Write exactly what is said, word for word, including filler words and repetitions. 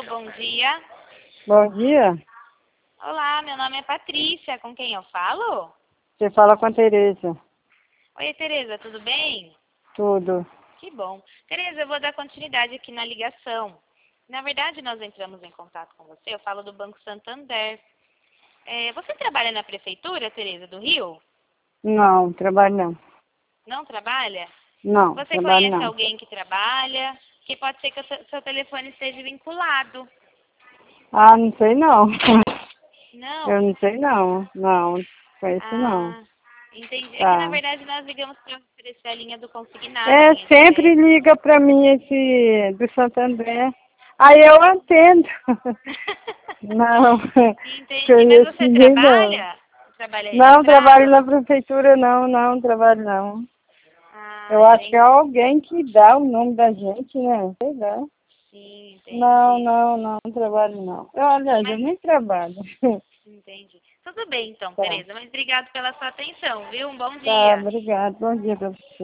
bom dia. Bom dia. Olá, meu nome é Patrícia, com quem eu falo? Você fala com a Tereza. Oi, Tereza, tudo bem? Tudo. Que bom. Tereza, eu vou dar continuidade aqui na ligação. Na verdade, nós entramos em contato com você, eu falo do Banco Santander. É, você trabalha na prefeitura, Tereza, do Rio? Não, trabalho não. Não trabalha? Não, Você trabalho conhece não. alguém que trabalha? Que pode ser que o seu seu telefone esteja vinculado. Ah, não sei não. Eu Não? não sei não. Não, conheço não. Ah, entendi. É que, na Tá. verdade, nós ligamos para oferecer a linha do consignado, É, linha de sempre crédito. liga pra mim esse do Santander. Aí eu atendo. Não, Entendi. Mas conheço você ninguém não. trabalha? Trabalha Não, trabalho registrado? na prefeitura não, não, trabalho não. Ah, Eu acho que é entendi. alguém que dá o nome da gente, né? Sei lá. Sim, Não, entendi. não, não, não trabalho não. Eu, aliás, eu Mas, nem trabalho. entendi. Tudo bem, então, Tá, Tereza. Mas obrigado pela sua atenção, viu? Um bom tá, dia. obrigado. Bom dia pra você.